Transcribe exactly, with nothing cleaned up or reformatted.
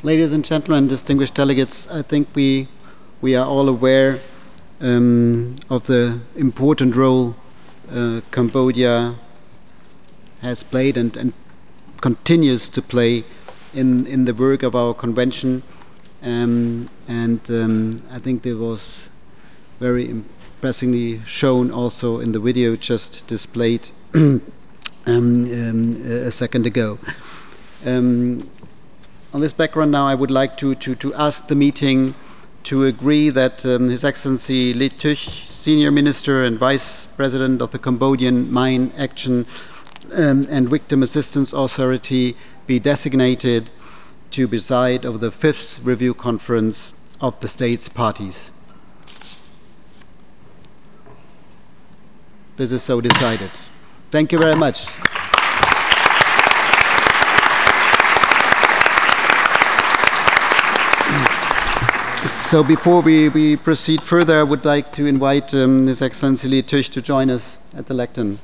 Ladies and gentlemen, distinguished delegates, I think we, we are all aware um, of the important role uh, Cambodia has played and, and continues to play in, in the work of our convention. Um, and um, I think there was very impressively shown also in the video just displayed um, um, a second ago. Um, on this background now, I would like to, to, to ask the meeting to agree that um, His Excellency Lit Thuch, Senior Minister and Vice President of the Cambodian Mine Action um, and Victim Assistance Authority, be designated to preside over the fifth review conference of the states parties. This is so decided. Thank you very much. So before we, we proceed further, I would like to invite um, His Excellency Lit Thuch to join us at the lectern.